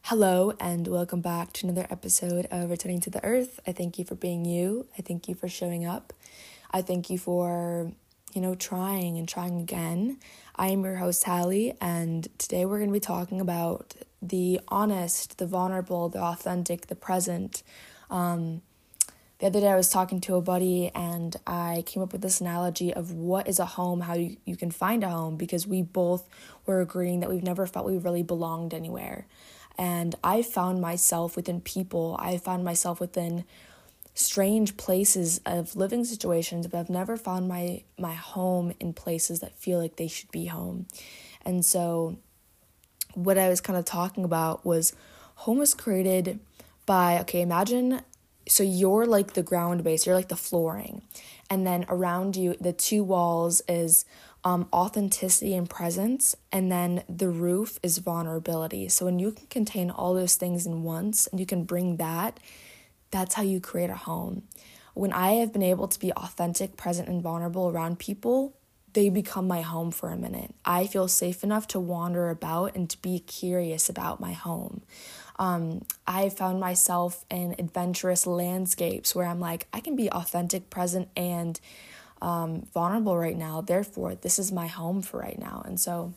Hello, and welcome back to another episode of Returning to the Earth. I thank you for being you. I thank you for showing up. I thank you for, trying and trying again. I am your host, Hallie, and today we're going to be talking about the honest, the vulnerable, the authentic, the present. The other day I was talking to a buddy and I came up with this analogy of what is a home, how you can find a home, because we both were agreeing that we've never felt we really belonged anywhere. And I found myself within people, I found myself within strange places of living situations, but I've never found my home in places that feel like they should be home. And so what I was kind of talking about was home was created by, imagine, so you're like the ground base, you're like the flooring. And then around you, the two walls is authenticity and presence, and then the roof is vulnerability. So when you can contain all those things in once and you can bring that's how you create a home. When I have been able to be authentic, present, and vulnerable around people, they become my home for a minute. I feel safe enough to wander about and to be curious about my home. I found myself in adventurous landscapes where I'm like, I can be authentic, present, and vulnerable right now. Therefore, this is my home for right now. And so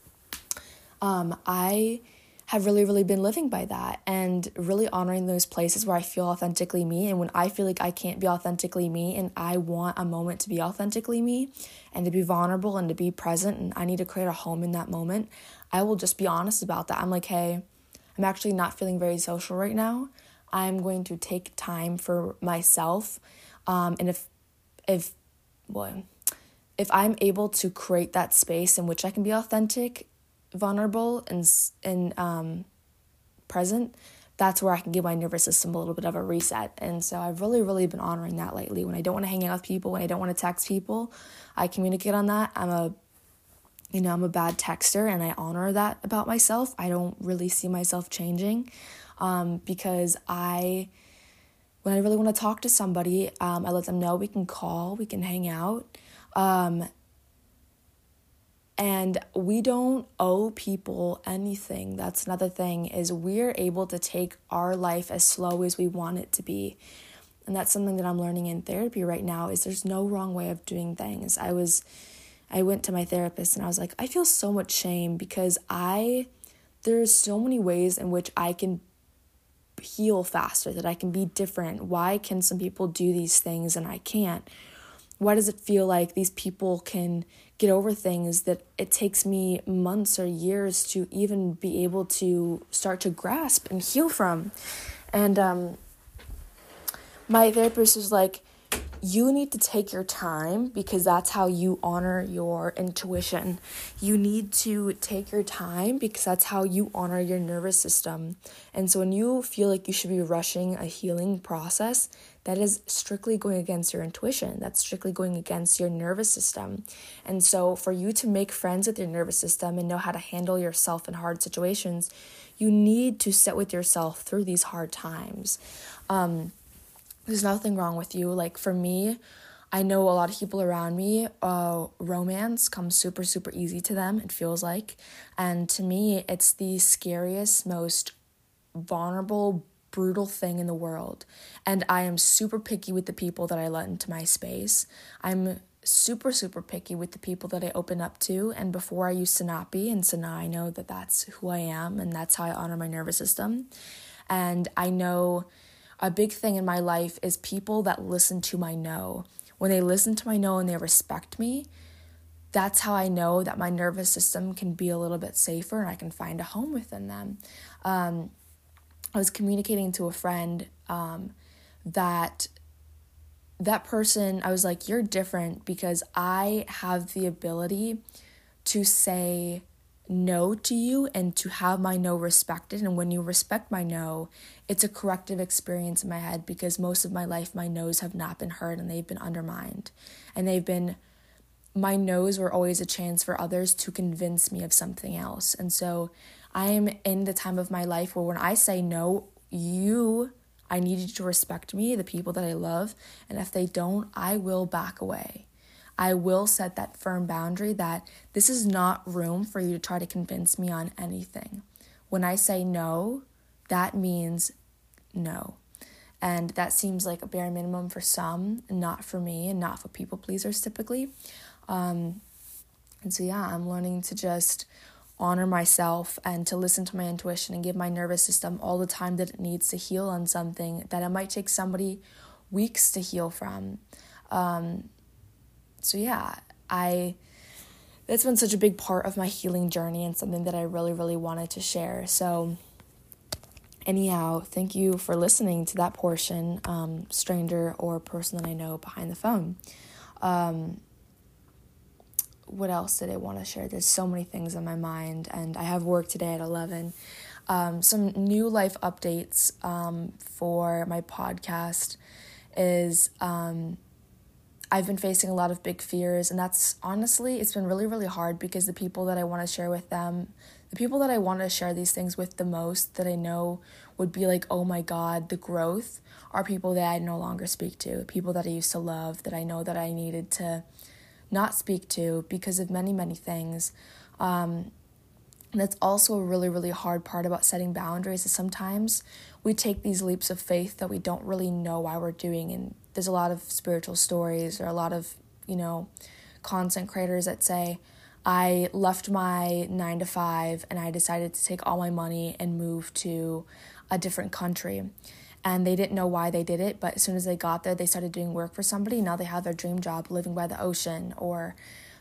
I have really, really been living by that and really honoring those places where I feel authentically me. And when I feel like I can't be authentically me and I want a moment to be authentically me and to be vulnerable and to be present and I need to create a home in that moment, I will just be honest about that. I'm like, hey, I'm actually not feeling very social right now. I'm going to take time for myself. And if I'm able to create that space in which I can be authentic, vulnerable, and present, that's where I can give my nervous system a little bit of a reset. And so I've really, really been honoring that lately. When I don't want to hang out with people, when I don't want to text people, I communicate on that. I'm a bad texter, and I honor that about myself. I don't really see myself changing because when I really want to talk to somebody, I let them know we can call, we can hang out. And we don't owe people anything. That's another thing, is we're able to take our life as slow as we want it to be. And that's something that I'm learning in therapy right now, is there's no wrong way of doing things. I went to my therapist and I was like, I feel so much shame because there's so many ways in which I can heal faster, that I can be different. Why can some people do these things and I can't? Why does it feel like these people can get over things that it takes me months or years to even be able to start to grasp and heal from? And my therapist was like, you need to take your time because that's how you honor your intuition. You need to take your time because that's how you honor your nervous system. And so when you feel like you should be rushing a healing process, that is strictly going against your intuition. That's strictly going against your nervous system. And so for you to make friends with your nervous system and know how to handle yourself in hard situations, you need to sit with yourself through these hard times. There's nothing wrong with you. Like for me, I know a lot of people around me, romance comes super, super easy to them, it feels like. And to me, it's the scariest, most vulnerable, brutal thing in the world. And I am super picky with the people that I let into my space. I'm super, super picky with the people that I open up to. And before I used to not be. And so now I know that that's who I am and that's how I honor my nervous system. And I know a big thing in my life is people that listen to my no. When they listen to my no and they respect me, that's how I know that my nervous system can be a little bit safer and I can find a home within them. I was communicating to a friend that person, I was like, you're different because I have the ability to say no to you and to have my no respected. And when you respect my no, it's a corrective experience in my head because most of my life, my no's have not been heard and they've been undermined. And my no's were always a chance for others to convince me of something else. And so I am in the time of my life where when I say no, I need you to respect me, the people that I love. And if they don't, I will back away. I will set that firm boundary that this is not room for you to try to convince me on anything. When I say no, that means no. And that seems like a bare minimum for some, not for me, and not for people pleasers typically. And so, yeah, I'm learning to just honor myself and to listen to my intuition and give my nervous system all the time that it needs to heal on something that it might take somebody weeks to heal from. So, yeah, that's been such a big part of my healing journey and something that I really, really wanted to share. So, anyhow, thank you for listening to that portion, stranger or person that I know behind the phone. What else did I want to share? There's so many things on my mind, and I have work today at 11. Some new life updates for my podcast is I've been facing a lot of big fears, and that's honestly, it's been really, really hard because the people that I want to share with them, the people that I want to share these things with the most, that I know would be like, oh my God, the growth, are people that I no longer speak to, people that I used to love, that I know that I needed to not speak to because of many, many things. And that's also a really, really hard part about setting boundaries, is sometimes we take these leaps of faith that we don't really know why we're doing. And there's a lot of spiritual stories or a lot of, content creators that say, I left my 9-to-5 and I decided to take all my money and move to a different country. And they didn't know why they did it, but as soon as they got there, they started doing work for somebody. Now they have their dream job, living by the ocean or,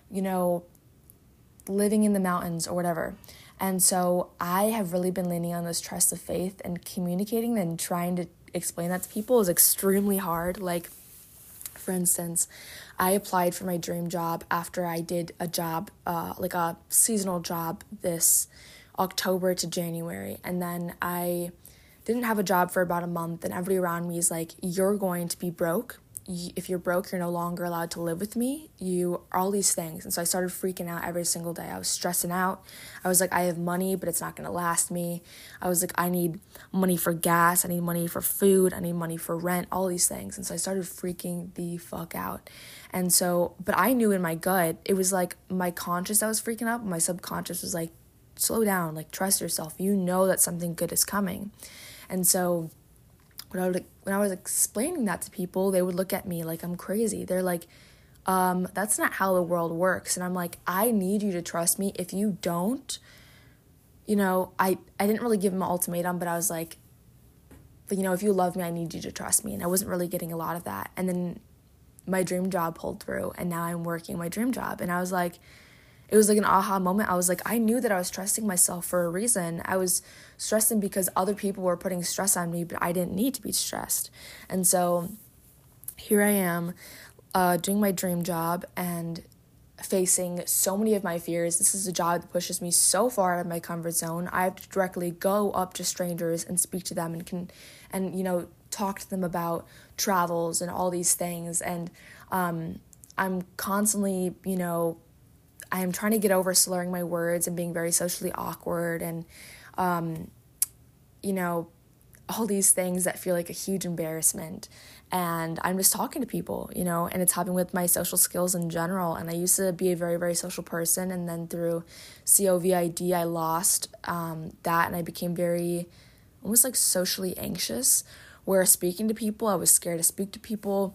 living in the mountains or whatever. And so I have really been leaning on this trust of faith, and communicating and trying to explain that to people is extremely hard. Like, for instance, I applied for my dream job after I did a job, like a seasonal job this October to January. And then I didn't have a job for about a month, and everybody around me is like, you're going to be broke. If you're broke, you're no longer allowed to live with me. All these things. And so I started freaking out every single day. I was stressing out. I was like, I have money, but it's not going to last me. I was like, I need money for gas. I need money for food. I need money for rent, all these things. And so I started freaking the fuck out. And so, but I knew in my gut, it was like my conscious that was freaking out. My subconscious was like, slow down, like trust yourself. You know that something good is coming. And so when I was explaining that to people, they would look at me like I'm crazy. They're like, that's not how the world works. And I'm like, I need you to trust me. If you don't, I didn't really give them an ultimatum, but I was like, but if you love me, I need you to trust me. And I wasn't really getting a lot of that. And then my dream job pulled through, and now I'm working my dream job. And I was like, it was like an aha moment. I was like, I knew that I was trusting myself for a reason. I was stressing because other people were putting stress on me, but I didn't need to be stressed. And so here I am doing my dream job and facing so many of my fears. This is a job that pushes me so far out of my comfort zone. I have to directly go up to strangers and speak to them and talk to them about travels and all these things. And I'm constantly, I am trying to get over slurring my words and being very socially awkward and, all these things that feel like a huge embarrassment. And I'm just talking to people, and it's helping with my social skills in general. And I used to be a very, very social person. And then through COVID, I lost that, and I became very, almost like socially anxious, where speaking to people, I was scared to speak to people.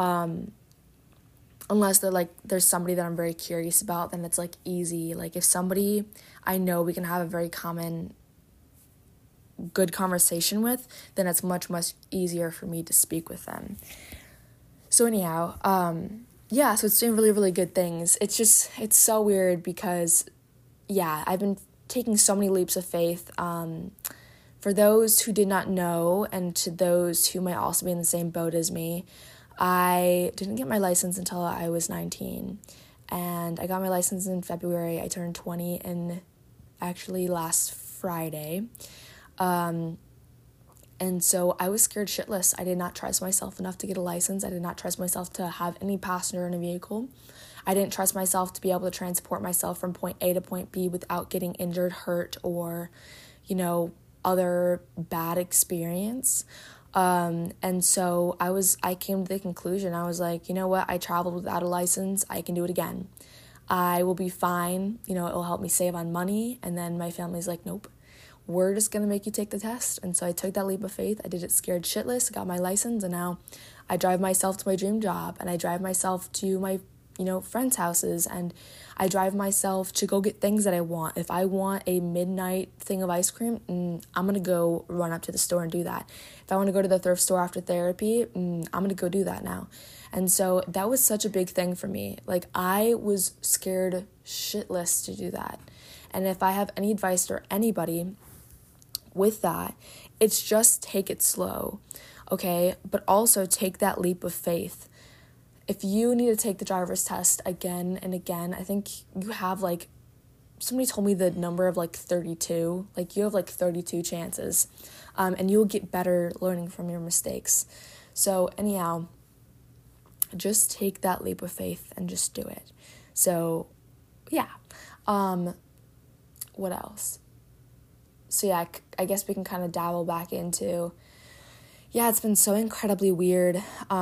Unless there's somebody that I'm very curious about, then it's like easy. Like if somebody I know we can have a very common good conversation with, then it's much, much easier for me to speak with them. So anyhow, so it's doing really, really good things. It's so weird because, I've been taking so many leaps of faith. For those who did not know, and to those who might also be in the same boat as me, I didn't get my license until I was 19, and I got my license in February. I turned 20 in actually last Friday, and so I was scared shitless. I did not trust myself enough to get a license. I did not trust myself to have any passenger in a vehicle. I didn't trust myself to be able to transport myself from point A to point B without getting injured, hurt, or, other bad experience. And so I came to the conclusion, I was like, you know what, I traveled without a license, I can do it again. I will be fine, it'll help me save on money. And then my family's like, nope, we're just going to make you take the test. And so I took that leap of faith. I did it scared shitless, got my license, and now I drive myself to my dream job, and I drive myself to my, friends' houses, and I drive myself to go get things that I want. If I want a midnight thing of ice cream, I'm going to go run up to the store and do that. If I want to go to the thrift store after therapy, I'm going to go do that now. And so that was such a big thing for me. Like, I was scared shitless to do that. And if I have any advice for anybody with that, it's just take it slow, okay? But also take that leap of faith. If you need to take the driver's test again and again, I think you have somebody told me the number of 32. You have 32 chances, and you'll get better learning from your mistakes. So anyhow, just take that leap of faith and just do it. So yeah. What else? So yeah, I guess we can kind of dabble back into, it's been so incredibly weird,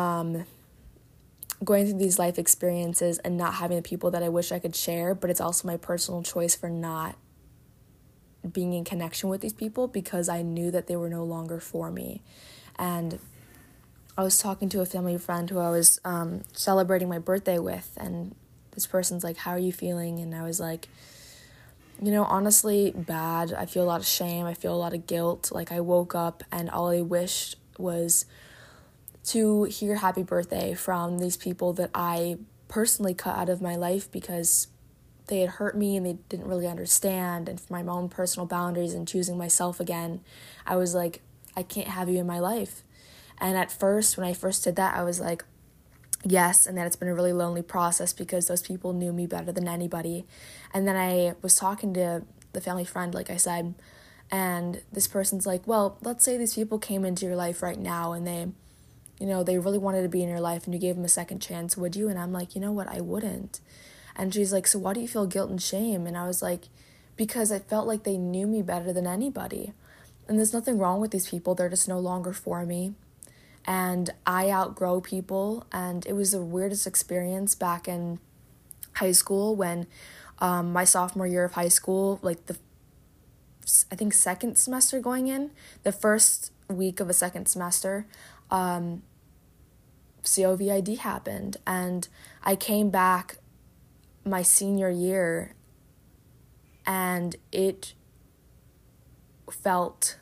going through these life experiences and not having the people that I wish I could share, but it's also my personal choice for not being in connection with these people because I knew that they were no longer for me. And I was talking to a family friend who I was celebrating my birthday with, and this person's like, how are you feeling? And I was like, honestly, bad. I feel a lot of shame. I feel a lot of guilt. I woke up and all I wished was to hear happy birthday from these people that I personally cut out of my life because they had hurt me and they didn't really understand. And for my own personal boundaries and choosing myself again, I was like, I can't have you in my life. And at first, when I first did that, I was like, yes, and then it's been a really lonely process because those people knew me better than anybody. And then I was talking to the family friend, like I said, and this person's like, well, let's say these people came into your life right now and they really wanted to be in your life and you gave them a second chance, would you? And I'm like, you know what, I wouldn't. And she's like, so why do you feel guilt and shame? And I was like, because I felt like they knew me better than anybody. And there's nothing wrong with these people, they're just no longer for me. And I outgrow people, and it was the weirdest experience back in high school when my sophomore year of high school, I think second semester going in, the first week of a second semester, COVID happened, and I came back my senior year, and it felt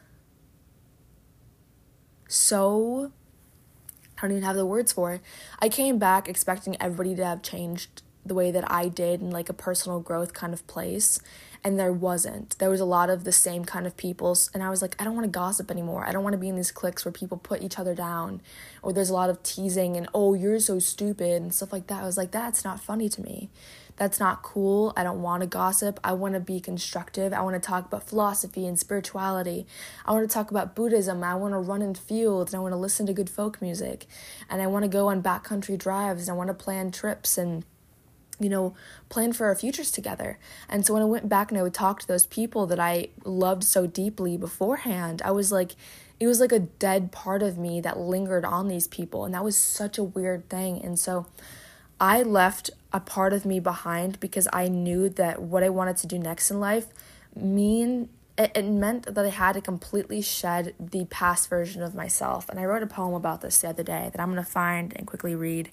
so... I don't even have the words for it. I came back expecting everybody to have changed the way that I did in a personal growth kind of place, and there wasn't. There was a lot of the same kind of people, and I was like, I don't want to gossip anymore. I don't want to be in these cliques where people put each other down, or there's a lot of teasing and, oh, you're so stupid and stuff like that. I was like, that's not funny to me. That's not cool. I don't want to gossip. I want to be constructive. I want to talk about philosophy and spirituality. I want to talk about Buddhism. I want to run in fields, and I want to listen to good folk music, and I want to go on backcountry drives, and I want to plan trips and plan for our futures together. And so when I went back and I would talk to those people that I loved so deeply beforehand, I was like, it was like a dead part of me that lingered on these people, and that was such a weird thing. And so I left a part of me behind because I knew that what I wanted to do next in life it meant that I had to completely shed the past version of myself. And I wrote a poem about this the other day that I'm going to find and quickly read.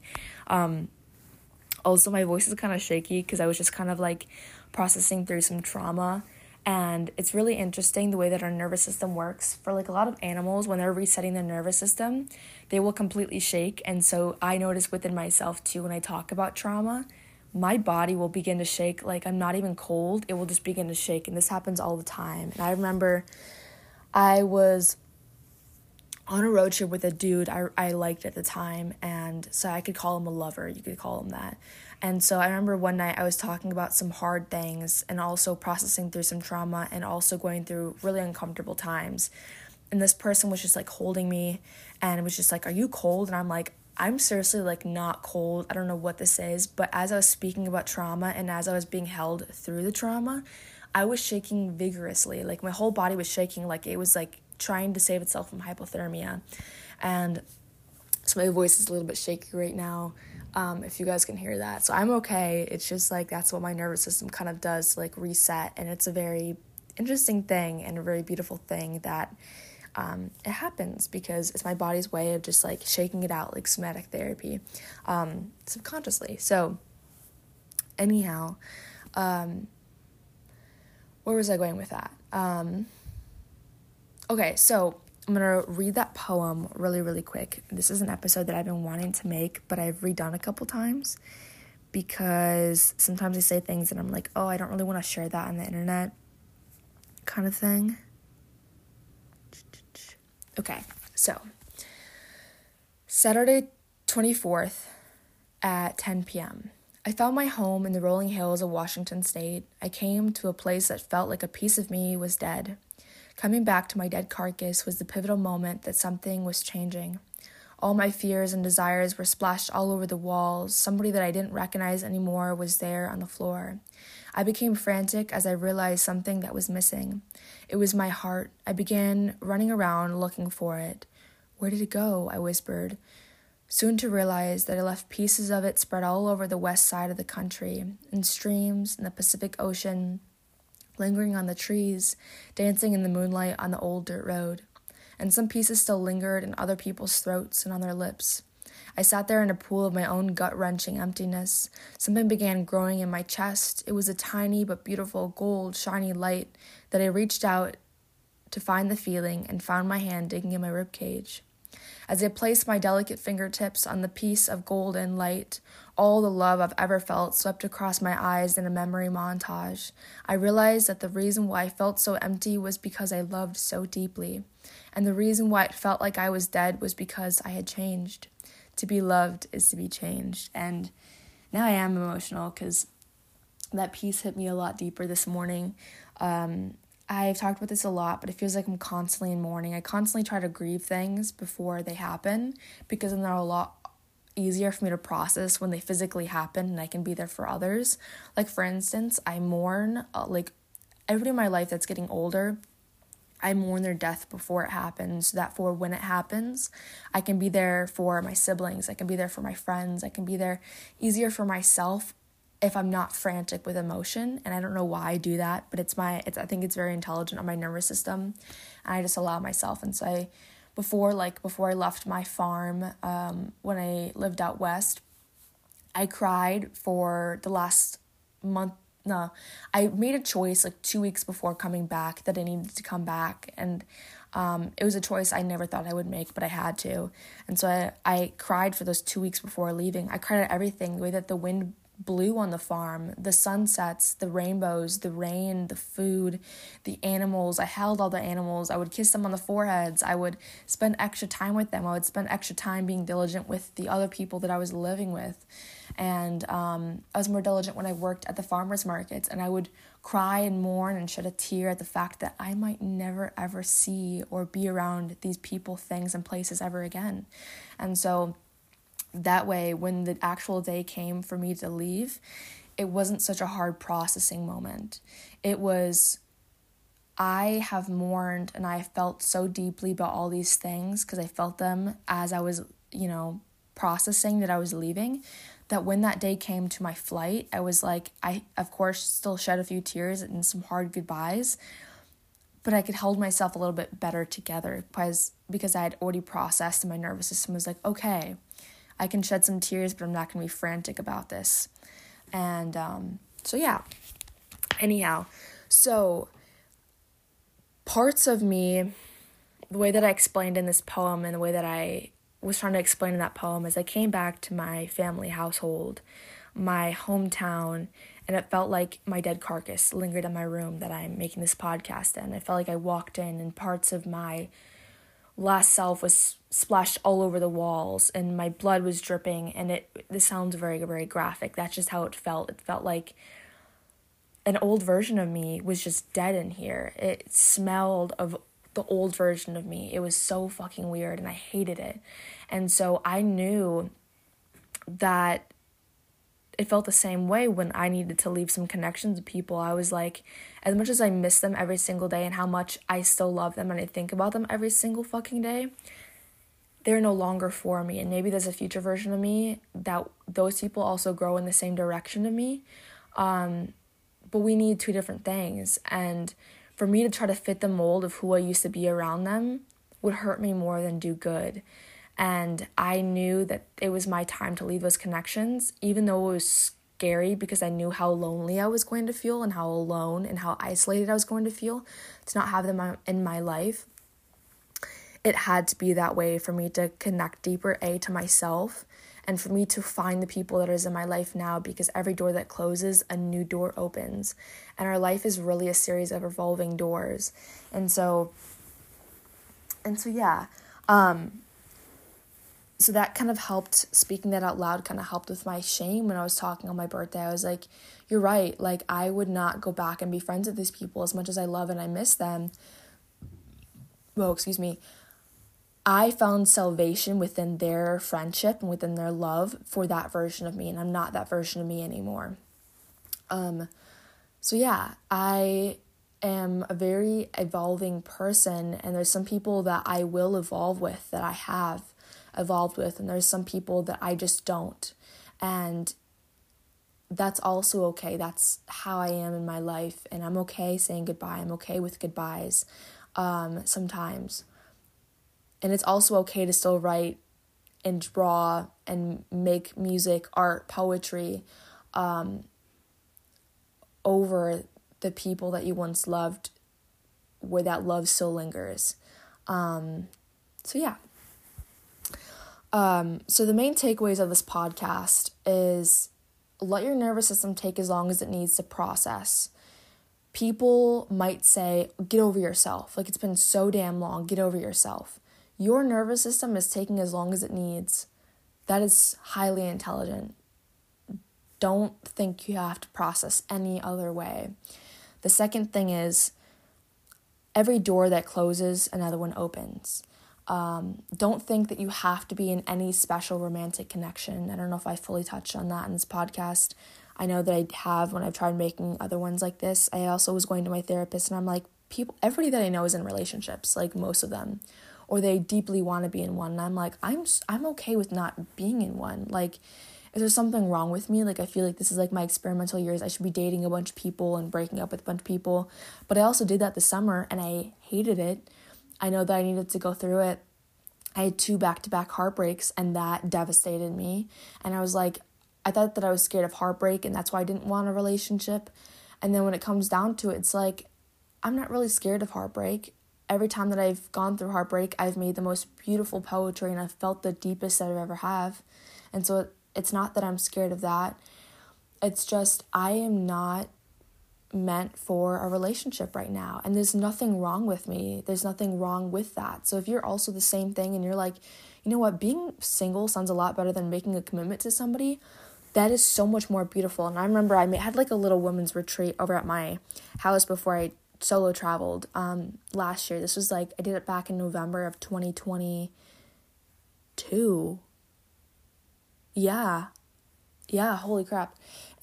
Also, my voice is kind of shaky because I was just kind of processing through some trauma. And it's really interesting the way that our nervous system works. For a lot of animals, when they're resetting their nervous system, they will completely shake. And so I notice within myself too, when I talk about trauma, my body will begin to shake. I'm not even cold, it will just begin to shake. And this happens all the time. And I remember I was on a road trip with a dude I liked at the time, and so I could call him a lover, you could call him that. And so I remember one night I was talking about some hard things and also processing through some trauma and also going through really uncomfortable times. And this person was just holding me and it was just are you cold? And I'm like, I'm seriously not cold. I don't know what this is. But as I was speaking about trauma and as I was being held through the trauma, I was shaking vigorously. My whole body was shaking it was trying to save itself from hypothermia. And so my voice is a little bit shaky right now, if you guys can hear that. So I'm okay. It's just that's what my nervous system kind of does, reset. And it's a very interesting thing and a very beautiful thing that it happens because it's my body's way of just like shaking it out, like somatic therapy, subconsciously. So anyhow, where was I going with that? Okay, so I'm going to read that poem really, really quick. This is an episode that I've been wanting to make, but I've redone a couple times because sometimes I say things and I'm like, oh, I don't really want to share that on the internet kind of thing. Okay, so Saturday 24th at 10 p.m. I found my home in the rolling hills of Washington State. I came to a place that felt like a piece of me was dead. Coming back to my dead carcass was the pivotal moment that something was changing. All my fears and desires were splashed all over the walls. Somebody that I didn't recognize anymore was there on the floor. I became frantic as I realized something that was missing. It was my heart. I began running around looking for it. Where did it go? I whispered, soon to realize that I left pieces of it spread all over the west side of the country, in streams, in the Pacific Ocean, lingering on the trees, dancing in the moonlight on the old dirt road. And some pieces still lingered in other people's throats and on their lips. I sat there in a pool of my own gut-wrenching emptiness. Something began growing in my chest. It was a tiny but beautiful gold, shiny light that I reached out to find the feeling and found my hand digging in my ribcage. As I placed my delicate fingertips on the piece of golden light, all the love I've ever felt swept across my eyes in a memory montage. I realized that the reason why I felt so empty was because I loved so deeply, and the reason why it felt like I was dead was because I had changed. To be loved is to be changed. And now I am emotional because that piece hit me a lot deeper this morning. I've talked about this a lot, but it feels like I'm constantly in mourning. I constantly try to grieve things before they happen because then they're a lot easier for me to process when they physically happen and I can be there for others. Like, for instance, I mourn, like, everybody in my life that's getting older, I mourn their death before it happens, so that for when it happens, I can be there for my siblings, I can be there for my friends, I can be there easier for myself if I'm not frantic with emotion. And I don't know why I do that, but I think it's very intelligent on my nervous system, and I just allow myself. And so before I left my farm, when I lived out west, I cried for the last month. No, I made a choice like 2 weeks before coming back that I needed to come back, and it was a choice I never thought I would make, but I had to. And so I cried for those 2 weeks before leaving. I cried at everything, the way that the wind blew on the farm, the sunsets, the rainbows, the rain, the food, the animals. I held all the animals. I would kiss them on the foreheads. I would spend extra time with them. I would spend extra time being diligent with the other people that I was living with. And I was more diligent when I worked at the farmers markets, and I would cry and mourn and shed a tear at the fact that I might never ever see or be around these people, things, and places ever again. And so that way, when the actual day came for me to leave, it wasn't such a hard processing moment. It was, I have mourned and I felt so deeply about all these things because I felt them as I was, processing that I was leaving, that when that day came to my flight, I was like, I, of course, still shed a few tears and some hard goodbyes, but I could hold myself a little bit better together because I had already processed and my nervous system was like, okay, I can shed some tears, but I'm not going to be frantic about this. And so, yeah. Anyhow, so parts of me, the way that I explained in this poem and the way that I was trying to explain in that poem is I came back to my family household, my hometown, and it felt like my dead carcass lingered in my room that I'm making this podcast in. It felt like I walked in and parts of my last self was splashed all over the walls and my blood was dripping, and this sounds very, very graphic. That's just how it felt. It felt like an old version of me was just dead in here. It smelled of the old version of me. It was so fucking weird and I hated it. And so I knew that it felt the same way when I needed to leave some connections with people. I was like, as much as I miss them every single day and how much I still love them and I think about them every single fucking day, they're no longer for me. And maybe there's a future version of me that those people also grow in the same direction of me. But we need two different things. And for me to try to fit the mold of who I used to be around them would hurt me more than do good. And I knew that it was my time to leave those connections, even though it was scary because I knew how lonely I was going to feel and how alone and how isolated I was going to feel to not have them in my life. It had to be that way for me to connect deeper, to myself, and for me to find the people that is in my life now, because every door that closes, a new door opens. And our life is really a series of revolving doors. And so yeah. So that kind of helped, speaking that out loud kind of helped with my shame when I was talking on my birthday. I was like, you're right. Like, I would not go back and be friends with these people as much as I love and I miss them. Well, excuse me. I found salvation within their friendship and within their love for that version of me, and I'm not that version of me anymore. So yeah, I am a very evolving person, and there's some people that I will evolve with, that I have evolved with, and there's some people that I just don't. And that's also okay. That's how I am in my life, and I'm okay saying goodbye. I'm okay with goodbyes sometimes. And it's also okay to still write and draw and make music, art, poetry over the people that you once loved, where that love still lingers. So yeah. So the main takeaways of this podcast is let your nervous system take as long as it needs to process. People might say, get over yourself. Like, it's been so damn long. Get over yourself. Your nervous system is taking as long as it needs. That is highly intelligent. Don't think you have to process any other way. The second thing is, every door that closes, another one opens. Don't think that you have to be in any special romantic connection. I don't know if I fully touched on that in this podcast. I know that I have when I've tried making other ones like this. I also was going to my therapist, and I'm like, everybody that I know is in relationships, like most of them, or they deeply want to be in one. And I'm like, I'm okay with not being in one. Like, is there something wrong with me? Like, I feel like this is like my experimental years. I should be dating a bunch of people and breaking up with a bunch of people. But I also did that this summer, and I hated it. I know that I needed to go through it. I had 2 back-to-back heartbreaks, and that devastated me. And I was like, I thought that I was scared of heartbreak, and that's why I didn't want a relationship. And then when it comes down to it, it's like, I'm not really scared of heartbreak. Every time that I've gone through heartbreak, I've made the most beautiful poetry, and I've felt the deepest that I've ever have. And so it's not that I'm scared of that. It's just I am not meant for a relationship right now. And there's nothing wrong with me. There's nothing wrong with that. So if you're also the same thing and you're like, you know what, being single sounds a lot better than making a commitment to somebody, that is so much more beautiful. And I remember I had like a little women's retreat over at my house before I solo traveled last year. This was like, I did it back in November of 2022. Yeah, holy crap.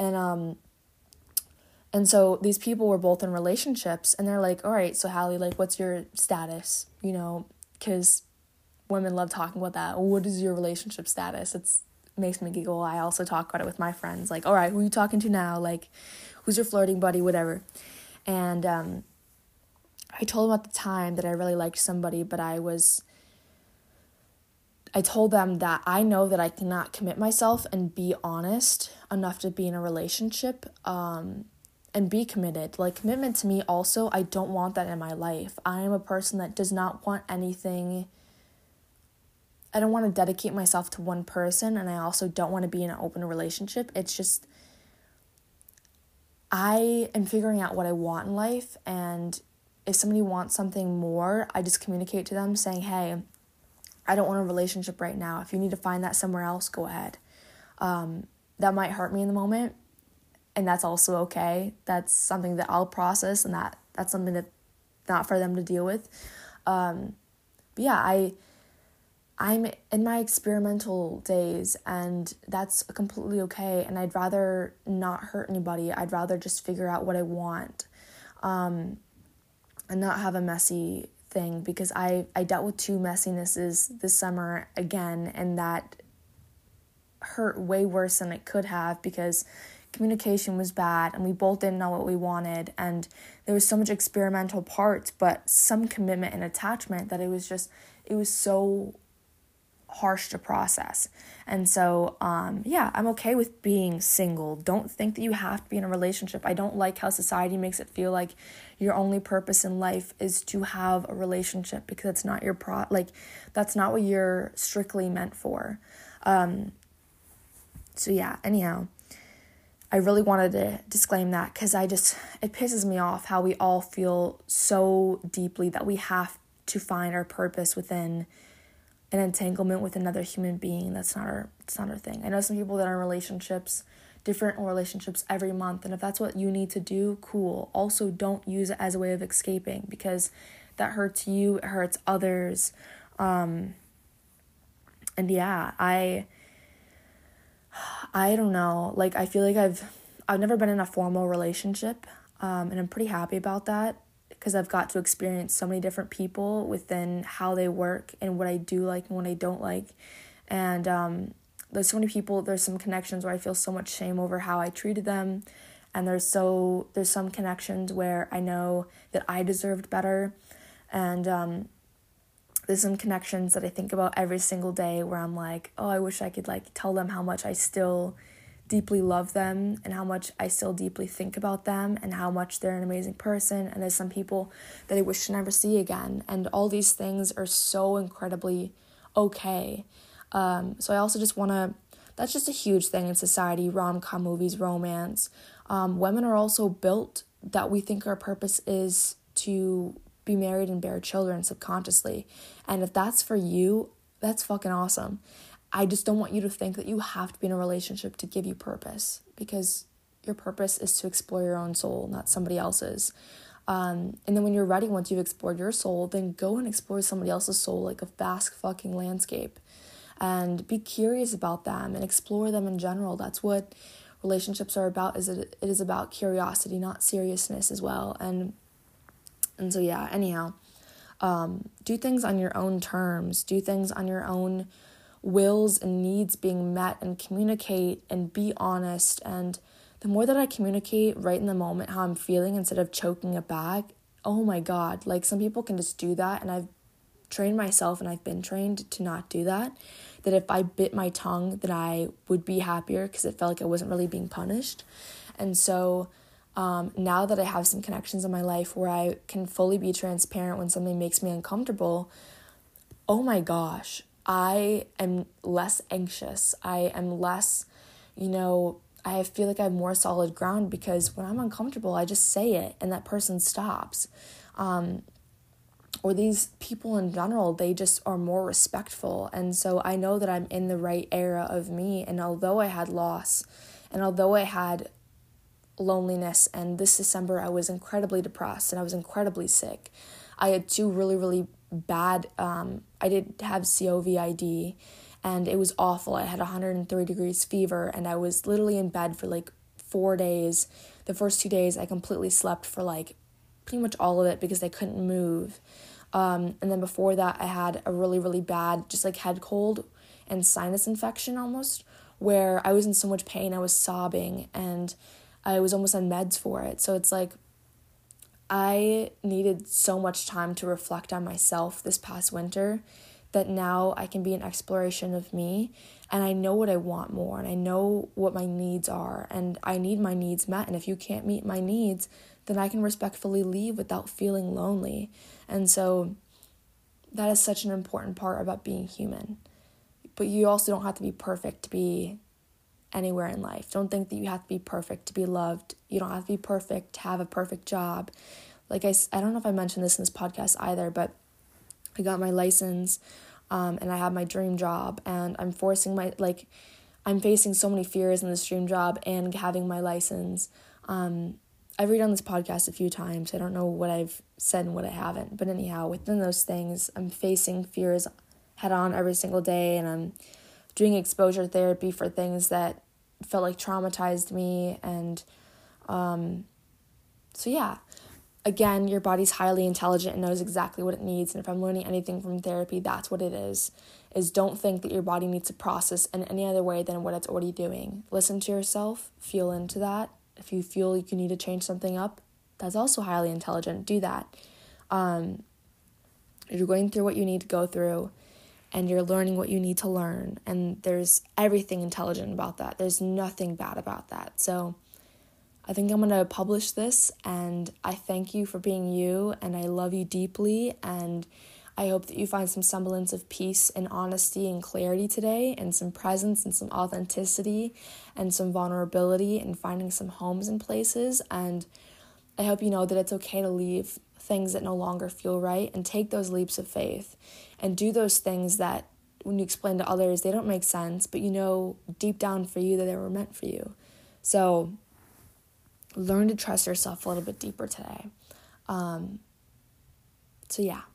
And so these people were both in relationships, and they're like, all right, so Hallie, like, what's your status? You know, because women love talking about that. What is your relationship status? It makes me giggle. I also talk about it with my friends. Like, all right, who are you talking to now? Like, who's your flirting buddy? Whatever. And I told them at the time that I really liked somebody, but I told them that I know that I cannot commit myself and be honest enough to be in a relationship and be committed. Like, commitment to me also, I don't want that in my life. I am a person that does not want anything. I don't want to dedicate myself to one person, and I also don't want to be in an open relationship. It's just, I am figuring out what I want in life, and if somebody wants something more, I just communicate to them saying, hey, I don't want a relationship right now. If you need to find that somewhere else, go ahead. That might hurt me in the moment, and that's also okay. That's something that I'll process, and that's something that not for them to deal with. But yeah, I'm in my experimental days, and that's completely okay. And I'd rather not hurt anybody. I'd rather just figure out what I want, and not have a messy thing, because I dealt with 2 messinesses this summer again, and that hurt way worse than it could have, because communication was bad, and we both didn't know what we wanted, and there was so much experimental parts, but some commitment and attachment that it was so harsh to process. And so, I'm okay with being single. Don't think that you have to be in a relationship. I don't like how society makes it feel like your only purpose in life is to have a relationship, because it's not your that's not what you're strictly meant for. Anyhow, I really wanted to disclaim that, because it pisses me off how we all feel so deeply that we have to find our purpose within an entanglement with another human being. It's not our thing. I know some people that are in relationships, different relationships every month, and if that's what you need to do, cool. Also, don't use it as a way of escaping, because that hurts you, it hurts others. I don't know, like, I feel like I've never been in a formal relationship, and I'm pretty happy about that, because I've got to experience so many different people within how they work and what I do like and what I don't like. And there's so many people, there's some connections where I feel so much shame over how I treated them. And there's some connections where I know that I deserved better. And there's some connections that I think about every single day where I'm like, oh, I wish I could tell them how much I still deeply love them and how much I still deeply think about them and how much they're an amazing person. And there's some people that I wish to never see again. And all these things are so incredibly okay. So I also just that's just a huge thing in society, rom-com movies, romance. Women are also built that we think our purpose is to be married and bear children subconsciously. And if that's for you, that's fucking awesome. I just don't want you to think that you have to be in a relationship to give you purpose, because your purpose is to explore your own soul, not somebody else's. And then when you're ready, once you've explored your soul, then go and explore somebody else's soul, like a vast fucking landscape, and be curious about them and explore them in general. That's what relationships are about. It is about curiosity, not seriousness as well. And so anyhow, do things on your own terms. Do things on your own wills and needs being met, and communicate and be honest. And the more that I communicate right in the moment how I'm feeling instead of choking it back, oh my God, some people can just do that. And I've trained myself, and I've been trained to not do that. That if I bit my tongue, then I would be happier, because it felt like I wasn't really being punished. And so now that I have some connections in my life where I can fully be transparent when something makes me uncomfortable, oh my gosh, I am less anxious. I am less, I feel like I have more solid ground, because when I'm uncomfortable, I just say it and that person stops. Or these people in general, they just are more respectful. And so I know that I'm in the right era of me. And although I had loss, and although I had loneliness, and this December I was incredibly depressed and I was incredibly sick. I had two really, really bad, I did have COVID, and it was awful. I had 103 degrees fever, and I was literally in bed for 4 days. The first 2 days I completely slept for pretty much all of it, because I couldn't move. And then before that I had a really, really bad just head cold and sinus infection almost, where I was in so much pain. I was sobbing, and I was almost on meds for it. So it's I needed so much time to reflect on myself this past winter, that now I can be an exploration of me, and I know what I want more, and I know what my needs are, and I need my needs met. And if you can't meet my needs, then I can respectfully leave without feeling lonely. And so that is such an important part about being human. But you also don't have to be perfect to be anywhere in life. Don't think that you have to be perfect to be loved. You don't have to be perfect to have a perfect job. I don't know if I mentioned this in this podcast either, but I got my license, and I have my dream job, and I'm facing so many fears in this dream job and having my license. I've read on this podcast a few times. I don't know what I've said and what I haven't, but anyhow, within those things, I'm facing fears head on every single day, and I'm doing exposure therapy for things that felt like traumatized me. And again, your body's highly intelligent and knows exactly what it needs. And if I'm learning anything from therapy, that's what it is don't think that your body needs to process in any other way than what it's already doing. Listen to yourself, feel into that. If you feel you need to change something up, that's also highly intelligent. Do that. You're going through what you need to go through, and you're learning what you need to learn. And there's everything intelligent about that. There's nothing bad about that. So I think I'm going to publish this, and I thank you for being you, and I love you deeply, and I hope that you find some semblance of peace and honesty and clarity today, and some presence and some authenticity and some vulnerability, and finding some homes and places. And I hope you know that it's okay to leave things that no longer feel right, and take those leaps of faith and do those things that when you explain to others, they don't make sense, but you know deep down for you that they were meant for you. So learn to trust yourself a little bit deeper today. So yeah,